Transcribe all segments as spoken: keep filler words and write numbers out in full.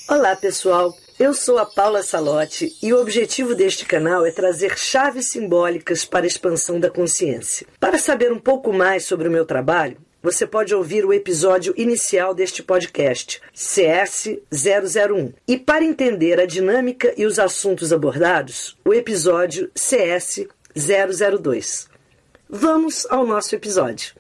Olá pessoal, eu sou a Paula Salotti e o objetivo deste canal é trazer chaves simbólicas para a expansão da consciência. Para saber um pouco mais sobre o meu trabalho, você pode ouvir o episódio inicial deste podcast, C S zero zero um. E para entender a dinâmica e os assuntos abordados, o episódio C S zero zero dois. Vamos ao nosso episódio.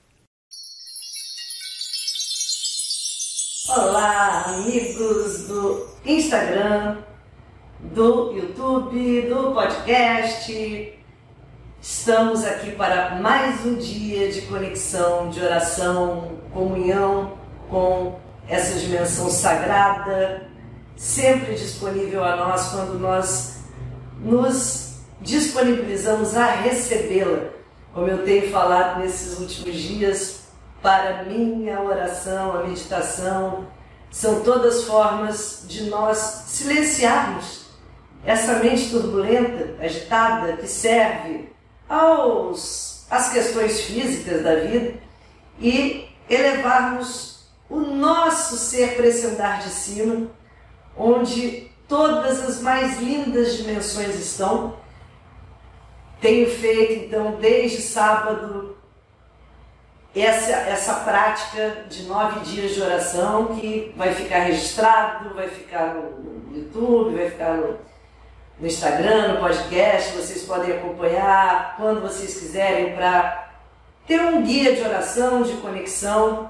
Olá, amigos do Instagram, do YouTube, do podcast. Estamos aqui para mais um dia de conexão, de oração, comunhão com essa dimensão sagrada, sempre disponível a nós quando nós nos disponibilizamos a recebê-la. Como eu tenho falado nesses últimos dias, para mim a oração, a meditação, são todas formas de nós silenciarmos essa mente turbulenta, agitada, que serve aos, às questões físicas da vida e elevarmos o nosso ser para esse andar de cima, onde todas as mais lindas dimensões estão. Tenho feito, então, desde sábado, essa, essa prática de nove dias de oração que vai ficar registrado, vai ficar no YouTube, vai ficar no, no Instagram, no podcast. Vocês podem acompanhar quando vocês quiserem para ter um guia de oração, de conexão.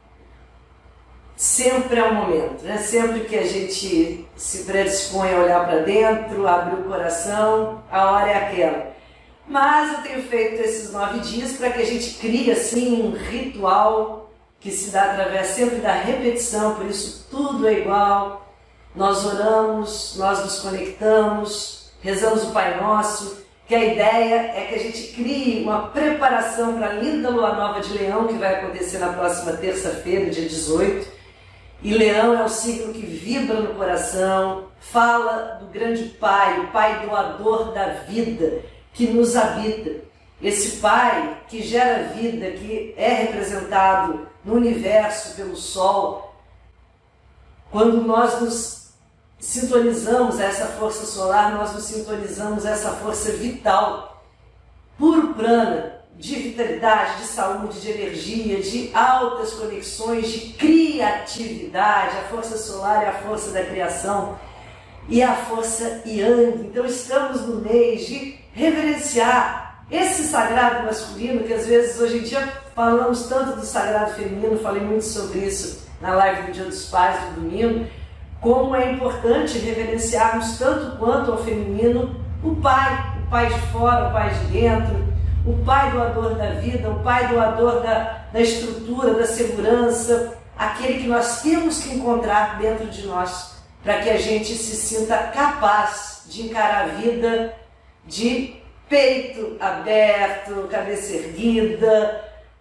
Sempre é um momento, né? Sempre que a gente se predispõe a olhar para dentro, abrir o coração, a hora é aquela. Mas eu tenho feito esses nove dias para que a gente crie assim um ritual que se dá através sempre da repetição, por isso tudo é igual. Nós oramos, nós nos conectamos, rezamos o Pai Nosso, que a ideia é que a gente crie uma preparação para a linda Lua Nova de Leão, que vai acontecer na próxima terça-feira, dia dezoito. E Leão é o signo que vibra no coração, fala do grande Pai, o Pai doador da vida, que nos habita. Esse Pai que gera vida, que é representado no universo pelo Sol. Quando nós nos sintonizamos a essa força solar, nós nos sintonizamos a essa força vital, puro prana, de vitalidade, de saúde, de energia, de altas conexões, de criatividade. A força solar é a força da criação e a força Yang. Então estamos no mês de reverenciar esse sagrado masculino, que às vezes hoje em dia falamos tanto do sagrado feminino, falei muito sobre isso na live do Dia dos Pais, do domingo, como é importante reverenciarmos tanto quanto ao feminino o pai, o pai de fora, o pai de dentro, o pai doador da vida, o pai doador da, da estrutura, da segurança, aquele que nós temos que encontrar dentro de nós para que a gente se sinta capaz de encarar a vida de peito aberto, cabeça erguida,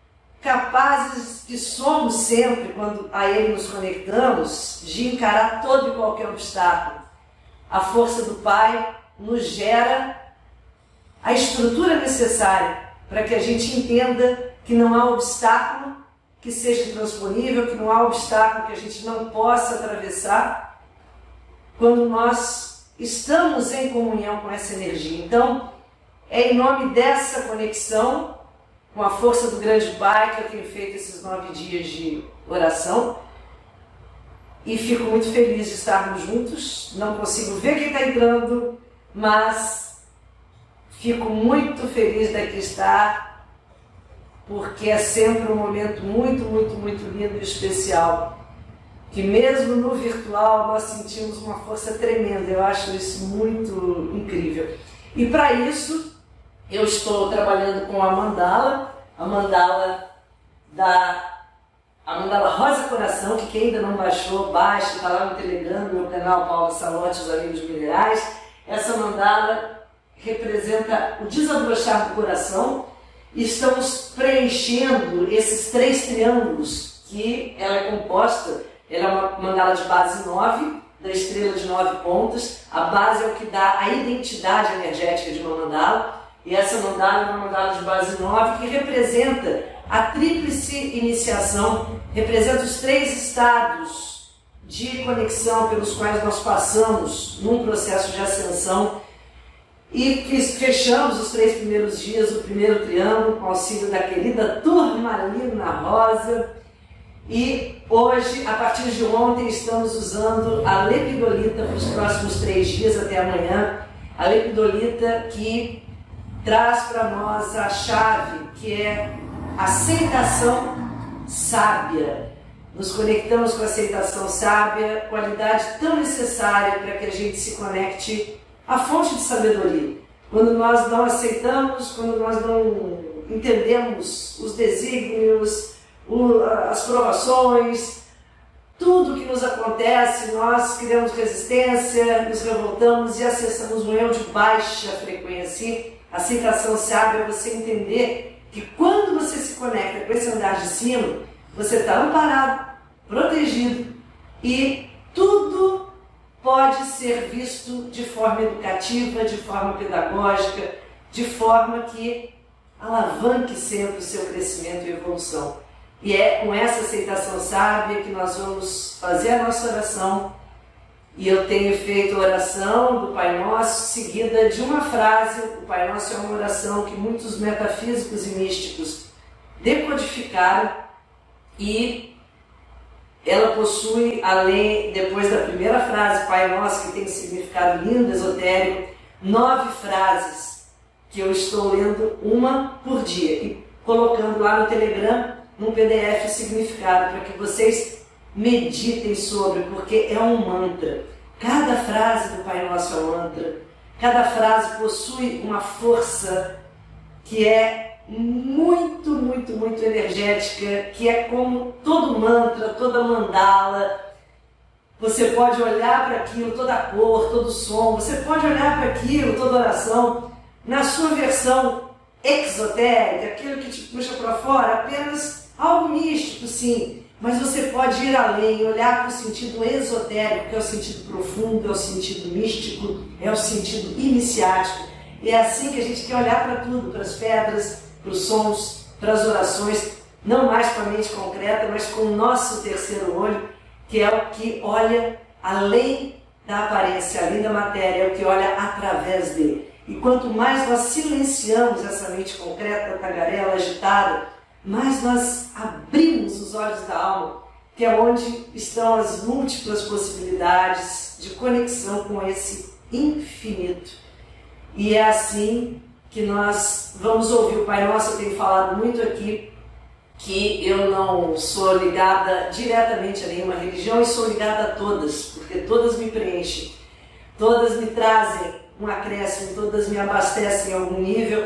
capazes que somos sempre, quando a Ele nos conectamos, de encarar todo e qualquer obstáculo. A força do Pai nos gera a estrutura necessária para que a gente entenda que não há obstáculo que seja intransponível, que não há obstáculo que a gente não possa atravessar quando nós estamos em comunhão com essa energia. Então, é em nome dessa conexão com a força do grande Pai que eu tenho feito esses nove dias de oração e fico muito feliz de estarmos juntos. Não consigo ver quem está entrando, mas fico muito feliz daqui estar, porque é sempre um momento muito, muito, muito lindo e especial, que mesmo no virtual nós sentimos uma força tremenda. Eu acho isso muito incrível. E para isso eu estou trabalhando com a mandala, a mandala da a mandala Rosa Coração, que quem ainda não baixou, baixe, está lá no Telegram, no meu canal Paula Salotti, os Amigos Minerais. Essa mandala representa o desabrochar do coração. Estamos preenchendo esses três triângulos que ela é composta. Ela é uma mandala de base nove, da estrela de nove pontas. A base é o que dá a identidade energética de uma mandala. E essa mandala é uma mandala de base nove que representa a tríplice iniciação, representa os três estados de conexão pelos quais nós passamos num processo de ascensão e fechamos os três primeiros dias do primeiro triângulo com auxílio da querida Turmalina Rosa. E hoje, a partir de ontem, estamos usando a lepidolita para os próximos três dias até amanhã. A lepidolita que traz para nós a chave, que é aceitação sábia. Nos conectamos com a aceitação sábia, qualidade tão necessária para que a gente se conecte à fonte de sabedoria. Quando nós não aceitamos, quando nós não entendemos os desígnios, as provações, tudo que nos acontece, nós criamos resistência, nos revoltamos e acessamos um eu de baixa frequência. A aceitação sábia é você entender que quando você se conecta com esse andar de cima, você está amparado, protegido e tudo pode ser visto de forma educativa, de forma pedagógica, de forma que alavanque sempre o seu crescimento e evolução. E é com essa aceitação sábia que nós vamos fazer a nossa oração. E eu tenho feito a oração do Pai Nosso seguida de uma frase. O Pai Nosso é uma oração que muitos metafísicos e místicos decodificaram e ela possui, além, depois da primeira frase, Pai Nosso, que tem um significado lindo, esotérico, nove frases que eu estou lendo uma por dia e colocando lá no Telegram, num P D F, o significado, para que vocês meditem sobre, porque é um mantra. Cada frase do Pai Nosso é um mantra. Cada frase possui uma força que é muito, muito, muito energética, que é como todo mantra, toda mandala. Você pode olhar para aquilo, toda a cor, todo o som, você pode olhar para aquilo, toda oração, na sua versão exotérica, aquilo que te puxa para fora, apenas algo místico, sim, mas você pode ir além, olhar para o sentido esotérico, que é o sentido profundo, é o sentido místico, é o sentido iniciático. E é assim que a gente quer olhar para tudo, para as pedras, para os sons, para as orações, não mais com a mente concreta, mas com o nosso terceiro olho, que é o que olha além da aparência, além da matéria, é o que olha através dele. E quanto mais nós silenciamos essa mente concreta, tagarela, agitada, mais nós abrimos os olhos da alma, que é onde estão as múltiplas possibilidades de conexão com esse infinito. E é assim que nós vamos ouvir o Pai Nosso. Eu tenho falado muito aqui que eu não sou ligada diretamente a nenhuma religião e sou ligada a todas, porque todas me preenchem, todas me trazem um acréscimo, todas me abastecem em algum nível,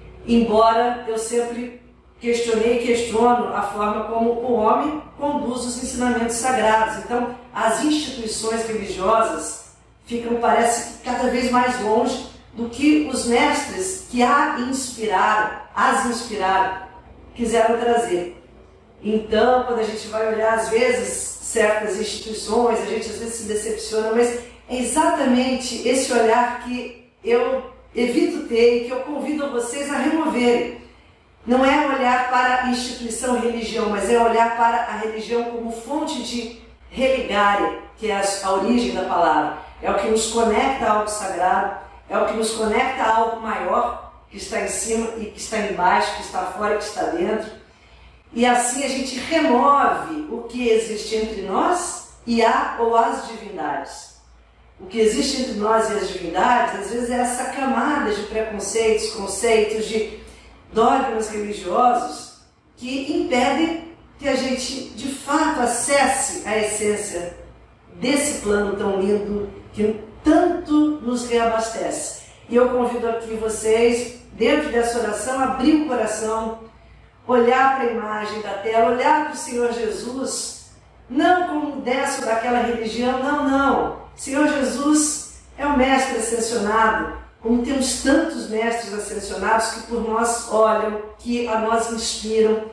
embora eu sempre questionei e questiono a forma como o homem conduz os ensinamentos sagrados. Então, as instituições religiosas ficam, parece, cada vez mais longe do que os mestres que a inspiraram, as inspiraram, quiseram trazer. Então, quando a gente vai olhar, às vezes, certas instituições, a gente às vezes se decepciona, mas é exatamente esse olhar que eu evito ter e que eu convido vocês a removerem. Não é olhar para a instituição religião, mas é olhar para a religião como fonte de religare, que é a origem da palavra. É o que nos conecta a algo sagrado, é o que nos conecta a algo maior, que está em cima e que está embaixo, que está fora e que está dentro. E assim a gente remove o que existe entre nós e a ou as divindades. O que existe entre nós e as divindades, às vezes, é essa camada de preconceitos, conceitos, de dogmas religiosos que impedem que a gente, de fato, acesse a essência desse plano tão lindo que tanto nos reabastece. E eu convido aqui vocês, dentro dessa oração, abrir o coração, olhar para a imagem da tela, olhar para o Senhor Jesus, não como dessa ou daquela religião, não, não. Senhor Jesus é o Mestre ascensionado, como temos tantos mestres ascensionados que por nós olham, que a nós inspiram,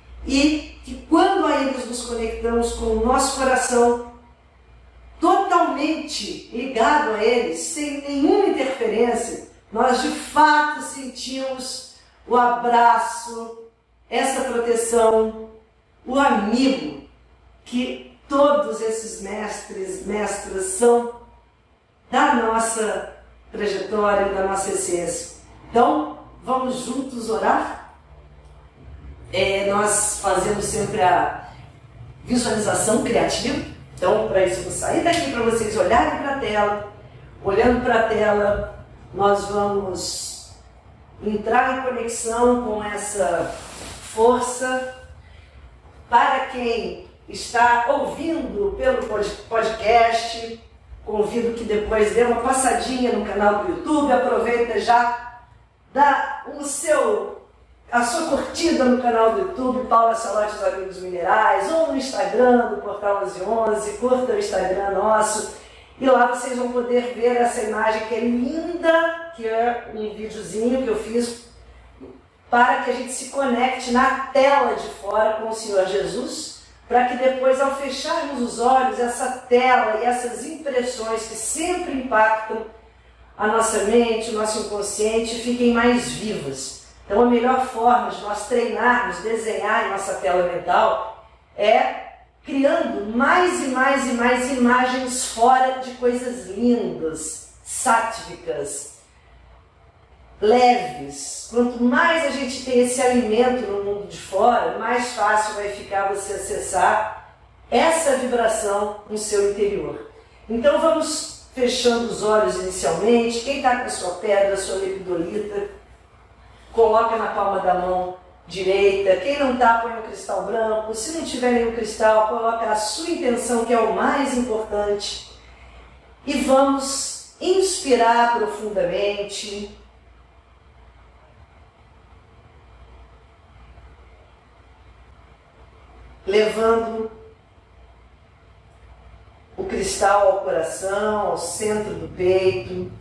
e que quando a eles nos conectamos com o nosso coração totalmente ligado a eles, sem nenhuma interferência, nós de fato sentimos o abraço, essa proteção, o amigo que todos esses mestres repertório da nossa essência. Então, vamos juntos orar? É, nós fazemos sempre a visualização criativa. Então, para isso, eu vou sair daqui para vocês olharem para a tela. Olhando para a tela, nós vamos entrar em conexão com essa força. Para quem está ouvindo pelo podcast, convido que depois dê uma passadinha no canal do YouTube, aproveita já, dá o seu, a sua curtida no canal do YouTube, Paula Salote dos Amigos Minerais, ou no Instagram do Portal onze onze, curta o Instagram nosso, e lá vocês vão poder ver essa imagem que é linda, que é um videozinho que eu fiz para que a gente se conecte na tela de fora com o Senhor Jesus, para que depois, ao fecharmos os olhos, essa tela e essas impressões que sempre impactam a nossa mente, o nosso inconsciente, fiquem mais vivas. Então, a melhor forma de nós treinarmos, desenhar em nossa tela mental é criando mais e mais e mais imagens fora de coisas lindas, sáttvicas, leves. Quanto mais a gente tem esse alimento no mundo de fora, mais fácil vai ficar você acessar essa vibração no seu interior. Então vamos fechando os olhos inicialmente. Quem está com a sua pedra, a sua lepidolita, coloca na palma da mão direita. Quem não está, põe um cristal branco. Se não tiver nenhum cristal, coloca a sua intenção, que é o mais importante. E vamos inspirar profundamente. Levando o cristal ao coração, ao centro do peito.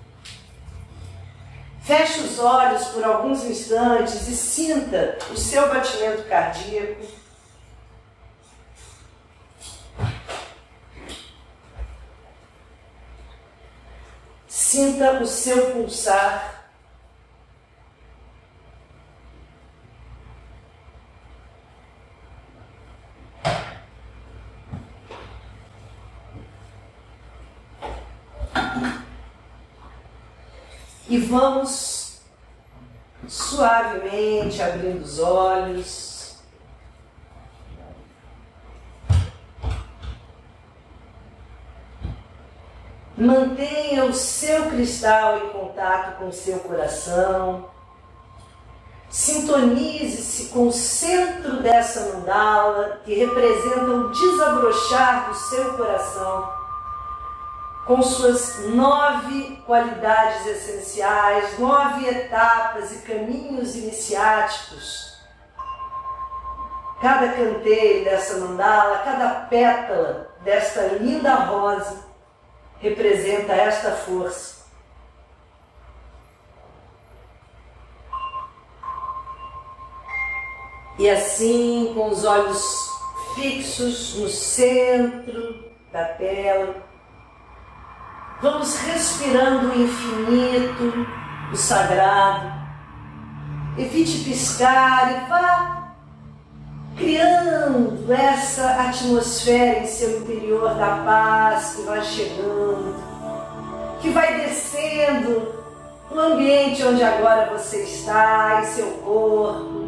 Feche os olhos por alguns instantes e sinta o seu batimento cardíaco. Sinta o seu pulsar. E vamos suavemente abrindo os olhos. Mantenha o seu cristal em contato com o seu coração. Sintonize-se com o centro dessa mandala, que representa o desabrochar do seu coração, com suas nove qualidades essenciais, nove etapas e caminhos iniciáticos. Cada canteiro dessa mandala, cada pétala desta linda rosa representa esta força. E assim, com os olhos fixos no centro da tela, vamos respirando o infinito, o sagrado. Evite piscar e vá criando essa atmosfera em seu interior da paz que vai chegando, que vai descendo no ambiente onde agora você está, em seu corpo.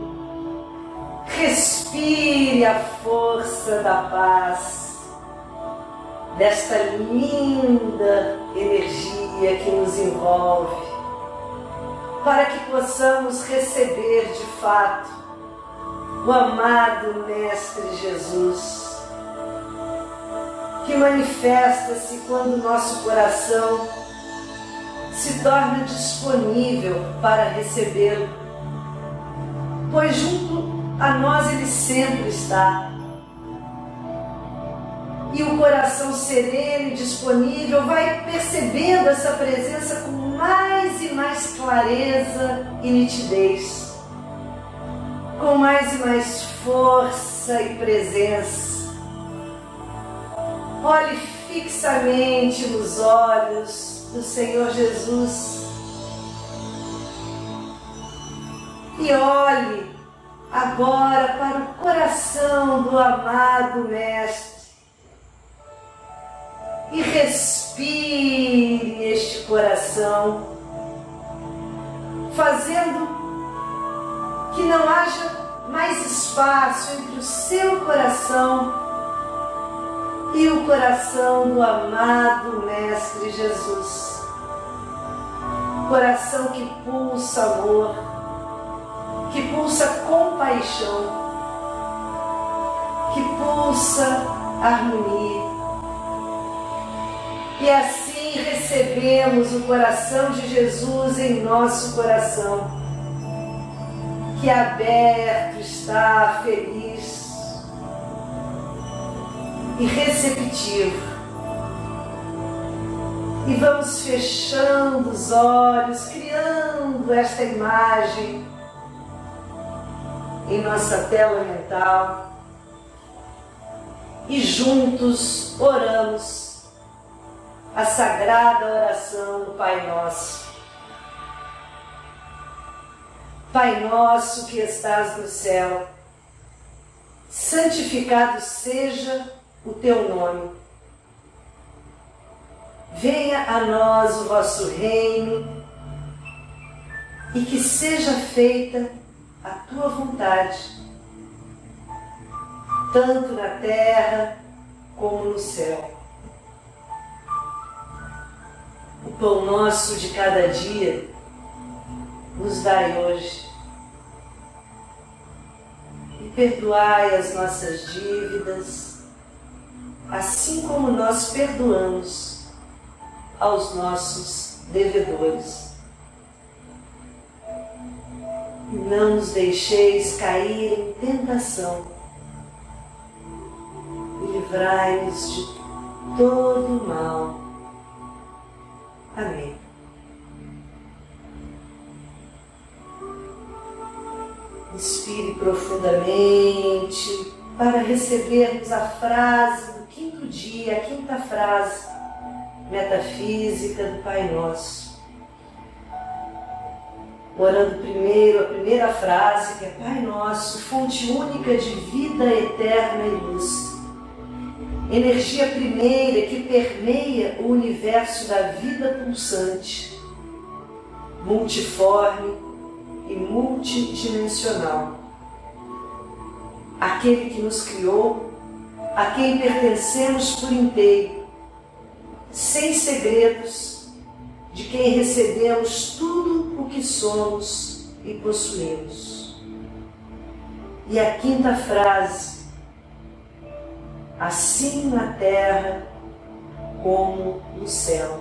Respire a força da paz, desta linda energia que nos envolve, para que possamos receber de fato o amado Mestre Jesus, que manifesta-se quando o nosso coração se torna disponível para recebê-lo, pois junto a nós ele sempre está. E o coração sereno e disponível vai percebendo essa presença com mais e mais clareza e nitidez, com mais e mais força e presença. Olhe fixamente nos olhos do Senhor Jesus e olhe agora para o coração do amado Mestre. E respire este coração não haja mais espaço entre o seu coração e o coração do amado Mestre Jesus. Coração que pulsa amor, que pulsa compaixão, que pulsa harmonia. E assim recebemos o coração de Jesus em nosso coração, que aberto está, feliz e receptivo. E vamos fechando os olhos, criando esta imagem em nossa tela mental e juntos oramos a sagrada oração do Pai Nosso. Pai nosso que estás no céu, santificado seja o teu nome. Venha a nós o vosso reino e que seja feita a tua vontade, tanto na terra como no céu. O pão nosso de cada dia nos dai hoje. E perdoai as nossas dívidas, assim como nós perdoamos aos nossos devedores. E não nos deixeis cair em tentação, e livrai-nos de todo o mal. Amém. Inspire profundamente para recebermos a frase do quinto dia, a quinta frase metafísica do Pai Nosso. Orando primeiro a primeira frase, que é Pai Nosso, fonte única de vida eterna e luz. Energia primeira que permeia o universo da vida pulsante, multiforme e multidimensional. Aquele que nos criou, a quem pertencemos por inteiro, sem segredos, de quem recebemos tudo o que somos e possuímos. E a quinta frase, assim na terra como no céu.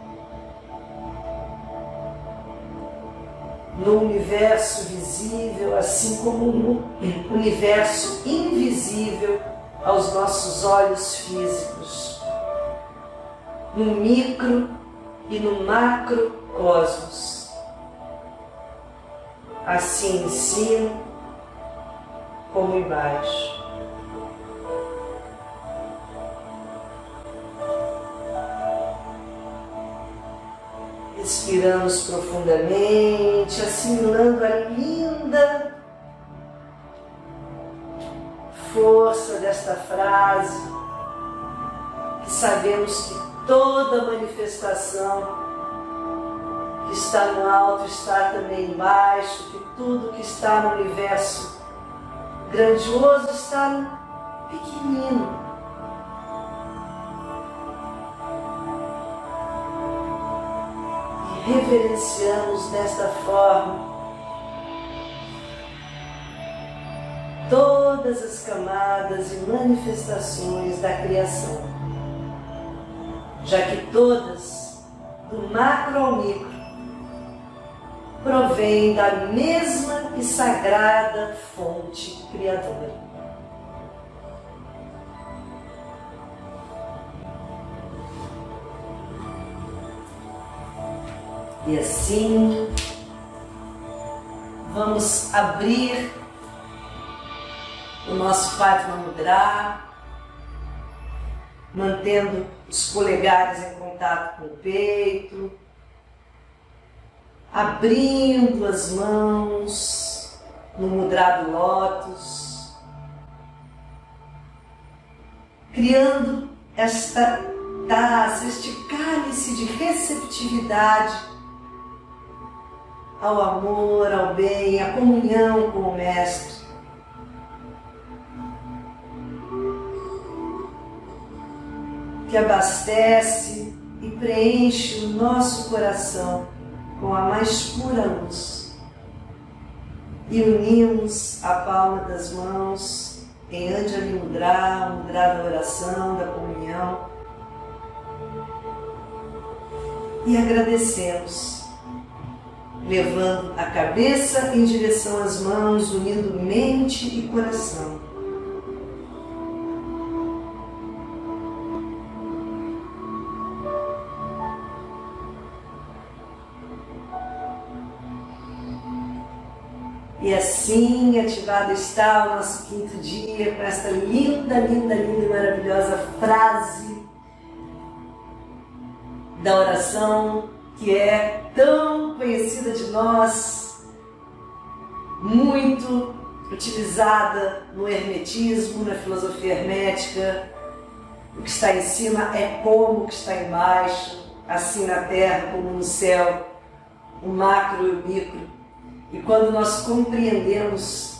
No universo visível, assim como no universo invisível aos nossos olhos físicos. No micro e no macrocosmos. Assim em cima como embaixo. Respiramos profundamente, assimilando a linda força desta frase, que sabemos que toda manifestação que está no alto está também embaixo, que tudo que está no universo grandioso está no pequenino. E reverenciamos desta forma todas as camadas e manifestações da criação, já que todas, do macro ao micro, provêm da mesma e sagrada fonte criadora. E assim, vamos abrir o nosso Padma Mudra, mantendo os polegares em contato com o peito, abrindo as mãos no Mudra do Lótus, criando esta taça, este cálice de receptividade ao amor, ao bem, à comunhão com o Mestre. Que abastece e preenche o nosso coração com a mais pura luz. E unimos a palma das mãos em Anjali Mudra, o Mudra da oração, da comunhão. E agradecemos, levando a cabeça em direção às mãos, unindo mente e coração. E assim ativado está o nosso quinto dia com esta linda, linda, linda e maravilhosa frase da oração que é tão conhecida de nós, muito utilizada no hermetismo, na filosofia hermética. O que está em cima é como o que está embaixo, assim na terra como no céu, o macro e o micro. E quando nós compreendemos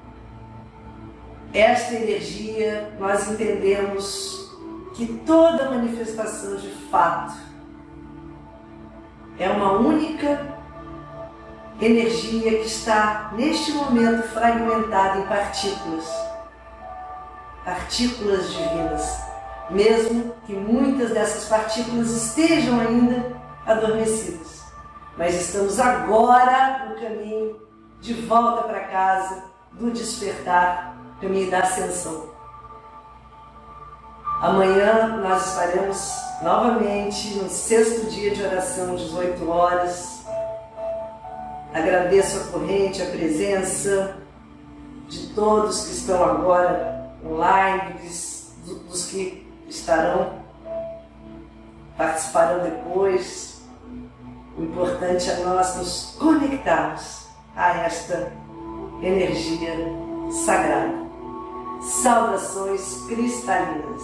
esta energia, nós entendemos que toda manifestação de fato é uma única energia que está neste momento fragmentada em partículas, partículas divinas, mesmo que muitas dessas partículas estejam ainda adormecidas. Mas estamos agora no caminho de volta para casa, do despertar, caminho da ascensão. Amanhã nós estaremos novamente no sexto dia de oração, dezoito horas. Agradeço a corrente, a presença de todos que estão agora online, dos, dos que estarão, participarão depois. O importante é nós nos conectarmos a esta energia sagrada. Saudações cristalinas.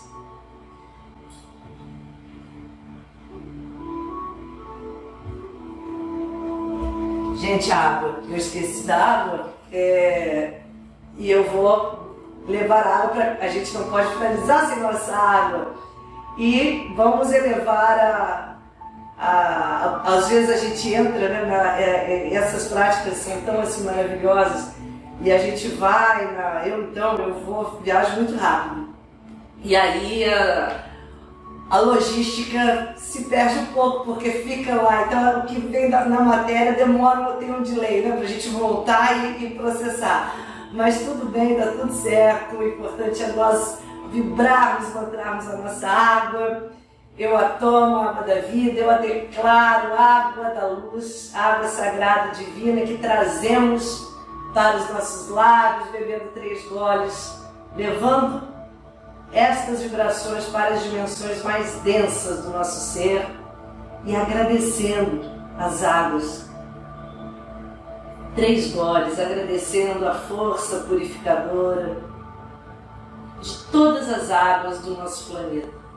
Gente, água. Eu esqueci da água é... e eu vou levar água para... A gente não pode finalizar sem nossa água. E vamos elevar a... Ah, às vezes a gente entra, né, na, é, é, essas práticas são tão assim maravilhosas e a gente vai, na, eu então, eu vou, viajo muito rápido e aí a, a logística se perde um pouco porque fica lá, então o que vem da, na matéria demora, tem um delay, né, pra gente voltar e, e processar, mas tudo bem, dá tudo certo, o importante é nós vibrarmos, encontrarmos a nossa água. Eu a tomo, a água da vida, eu a declaro, água da luz, água sagrada divina que trazemos para os nossos lábios, bebendo três goles, levando estas vibrações para as dimensões mais densas do nosso ser e agradecendo as águas. Três goles, agradecendo a força purificadora de todas as águas do nosso planeta.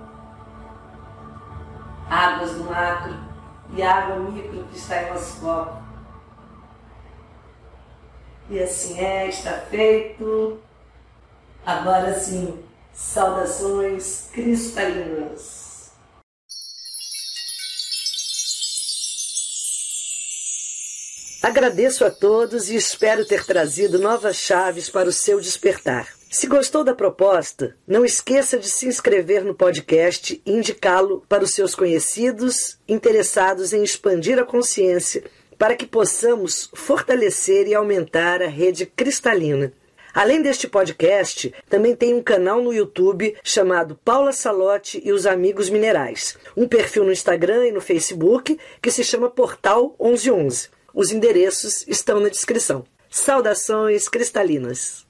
Águas do macro e água micro que está em nosso copo. E assim é, está feito. Agora sim, saudações cristalinas. Agradeço a todos e espero ter trazido novas chaves para o seu despertar. Se gostou da proposta, não esqueça de se inscrever no podcast e indicá-lo para os seus conhecidos interessados em expandir a consciência para que possamos fortalecer e aumentar a rede cristalina. Além deste podcast, também tem um canal no YouTube chamado Paula Salotti e os Amigos Minerais, um perfil no Instagram e no Facebook que se chama Portal onze onze. Os endereços estão na descrição. Saudações cristalinas!